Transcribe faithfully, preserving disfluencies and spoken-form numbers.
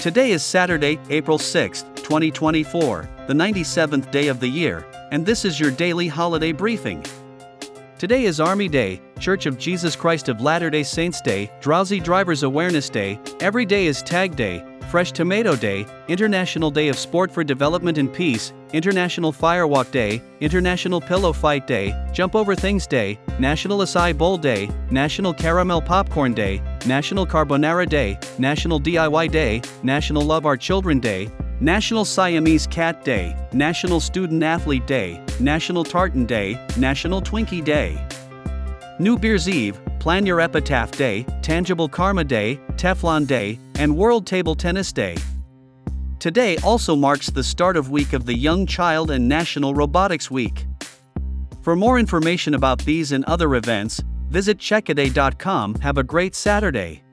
Today is Saturday, April sixth, twenty twenty-four, the ninety-seventh day of the year, and this is your daily holiday briefing. Today is Army Day, Church of Jesus Christ of Latter-day Saints Day, Drowsy Drivers Awareness Day, Every Day is Tag Day, Fresh Tomato Day, International Day of Sport for Development and Peace, International Firewalk Day, International Pillow Fight Day, Jump Over Things Day, National Acai Bowl Day, National Caramel Popcorn Day, National Carbonara Day, National D I Y Day, National Love Our Children Day, National Siamese Cat Day, National Student Athlete Day, National Tartan Day, National Twinkie Day. New Beer's Eve, Plan Your Epitaph Day, Tangible Karma Day, Teflon Day, and World Table Tennis Day. Today also marks the start of Week of the Young Child and National Robotics Week. For more information about these and other events, visit checkaday dot com. Have a great Saturday.